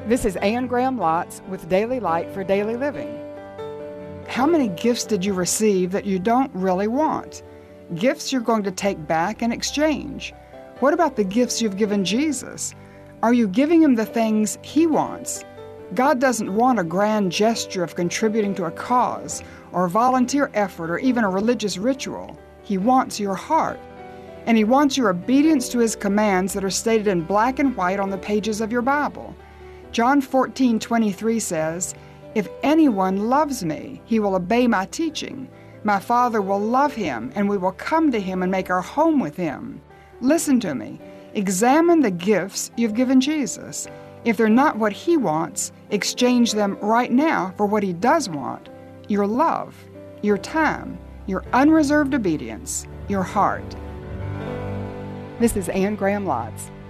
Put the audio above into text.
This is Anne Graham Lotz with Daily Light for Daily Living. How many gifts did you receive that you don't really want? Gifts you're going to take back and exchange. What about the gifts you've given Jesus? Are you giving him the things he wants? God doesn't want a grand gesture of contributing to a cause or volunteer effort or even a religious ritual. He wants your heart. And he wants your obedience to his commands that are stated in black and white on the pages of your Bible. John 14:23 says, "If anyone loves me, he will obey my teaching. My Father will love him, and we will come to him and make our home with him." Listen to me. Examine the gifts you've given Jesus. If they're not what he wants, exchange them right now for what he does want: your love, your time, your unreserved obedience, your heart. This is Anne Graham Lotz.